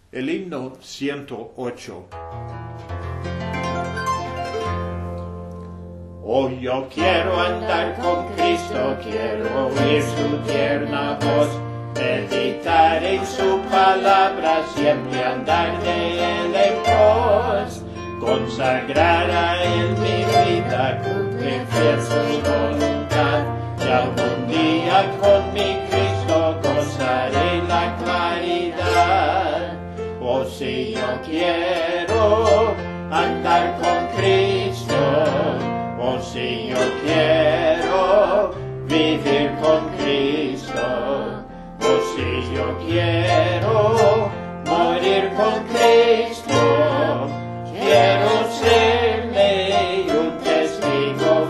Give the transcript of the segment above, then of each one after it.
El himno 108. Hoy yo quiero andar con Cristo, quiero oír su tierna voz, meditar en su palabra, siempre andar de él en pos, consagrar a él mi vida, cumplir fiel su voluntad, y algún día con mi Cristo gozaré la claridad. Oh, si yo quiero andar con Cristo, oh, si yo quiero vivir con Cristo, oh, si yo quiero morir con Cristo, quiero serle un testigo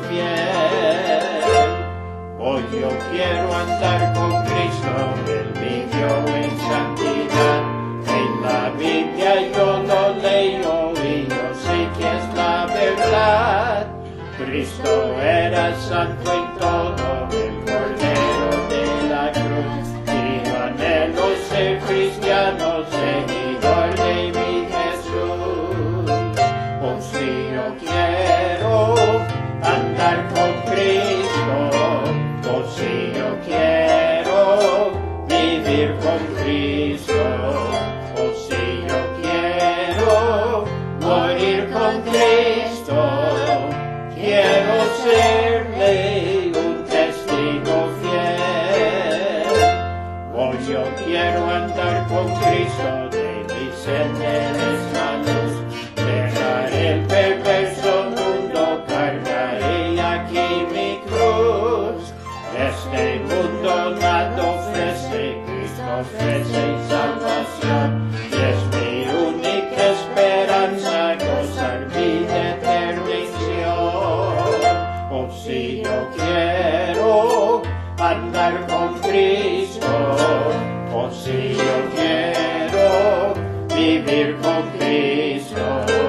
fiel. Oh, yo quiero andar con Cristo, Él vivió en santidad. En la Biblia yo lo leo y yo sé que es la verdad. Cristo era santo en todo, el Cordero de la cruz. Y yo anhelo ser cristiano, seguidor de mi Jesús. Oh, si yo quiero andar con Cristo, oh, si yo quiero vivir con Cristo, oh, si yo quiero morir con Cristo, quiero serle un testigo fiel. Oh, yo quiero andar con Cristo, de mi senda es la luz. Dejaré el perverso mundo, cargaré aquí mi cruz. Este mundo nada ofrece, Cristo ofrece salvación. Y es mi única esperanza, gozar vida eterna. Oh, si yo quiero andar con Cristo, oh, si yo quiero vivir con Cristo,